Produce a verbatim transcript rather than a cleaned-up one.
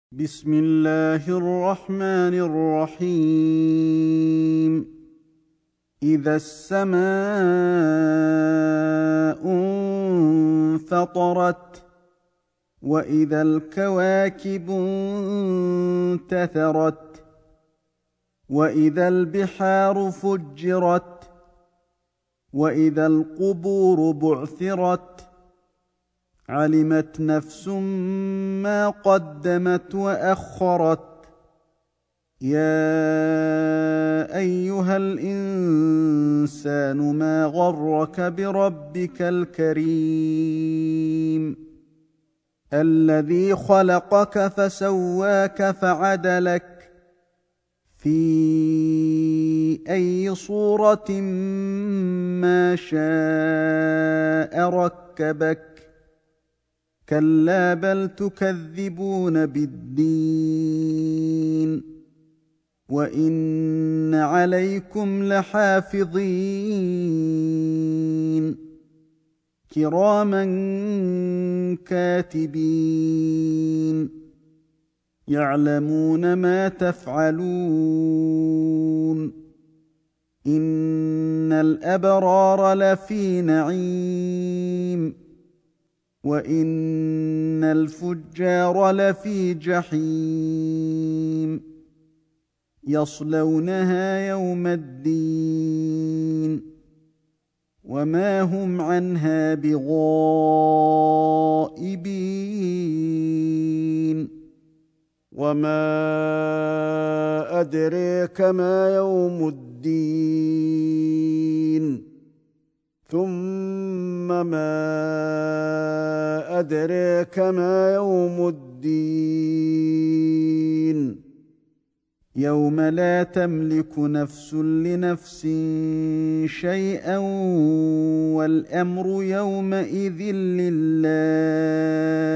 بسم الله الرحمن الرحيم. إذا السماء انفطرت وإذا الكواكب انتثرت وإذا البحار فجرت وإذا القبور بعثرت علمت نفس ما قدمت وأخرت. يا أيها الإنسان ما غرك بربك الكريم الذي خلقك فسواك فعدلك في أي صورة ما شاء ركبك. كلا بل تكذبون بالدين وإن عليكم لحافظين كراما كاتبين يعلمون ما تفعلون. إن الأبرار لفي نعيم وإن الفجار لفي جحيم يصلونها يوم الدين وما هم عنها بغائبين. وما أدريك ما يوم الدين ثم ما أدريك ما يوم الدين يوم لا تملك نفس لنفس شيئا والأمر يومئذ لله